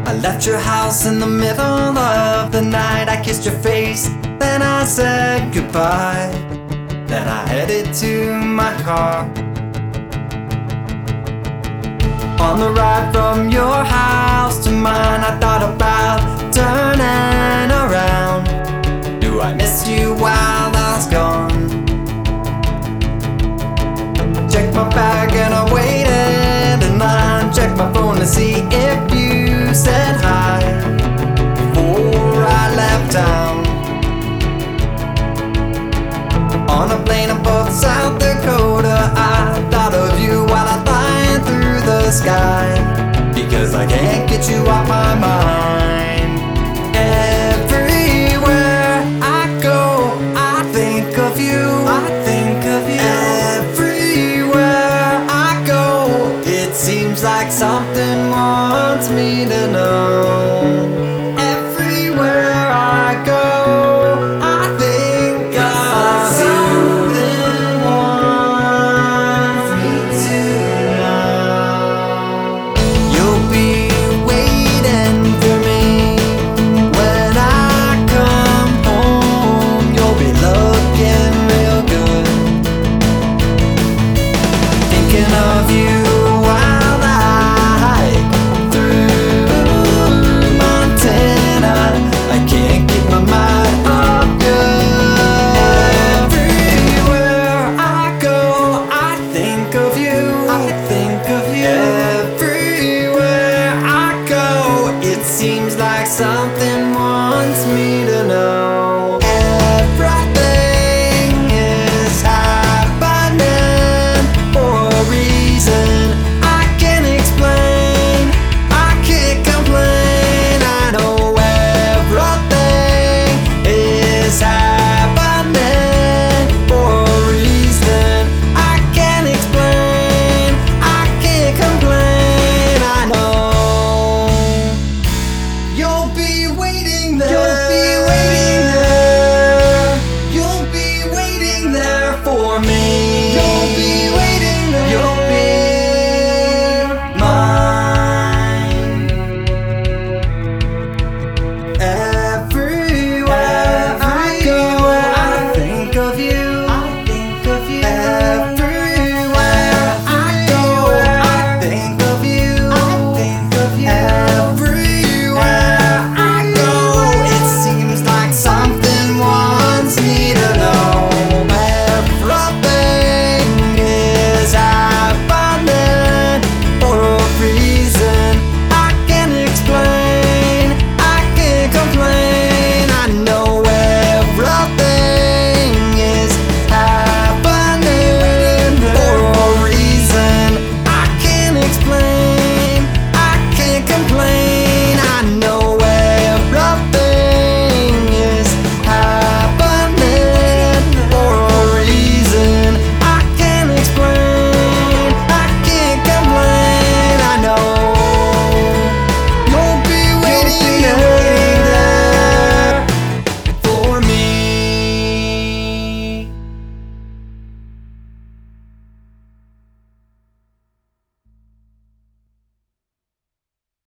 I left your house in the middle of the night. I kissed your face, then I said goodbye. Then I headed to my car. On the ride from your house to mine, I thought about turning around. Knew I missed you while I was gone. Checked my bag and I waited in line. Checked my phone to see if you said hi before I left town. On a plane above South Dakota, I thought of you while I flying through the sky, because I can't get you off my mind. Everywhere I go, I think of you. I think of you. Everywhere I go, it seems like something wants me to know. Everywhere I go, I think of something wants me to know. You'll be waiting for me when I come home. You'll be looking real good, thinking of you while I hike through Montana. I can't keep my mind off you. Everywhere I go, I think of you. I think of you. Everywhere I go, it seems like something wants me to know.